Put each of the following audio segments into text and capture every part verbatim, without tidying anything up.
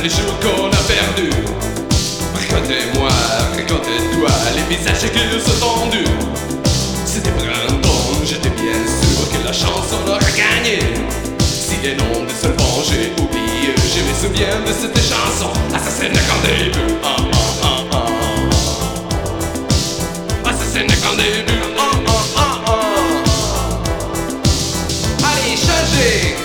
les jours qu'on a perdus. Racontez-moi, racontez-toi les visages qui nous sont tendus. C'était printemps, j'étais bien sûr que la chanson aura gagné. Si les noms de seulement j'ai oublié, je me souviens de cette chanson. Assassine quand début, ah ah ah ah. Assassine quand début, ah ah ah ah. Allez, changez.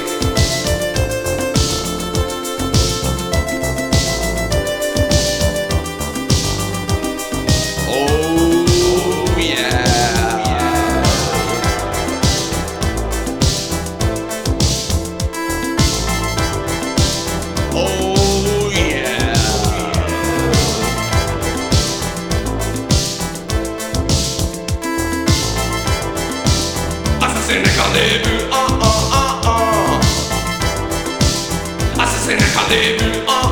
Assassine quand début, ah ah ah ah. Assassine quand début, ah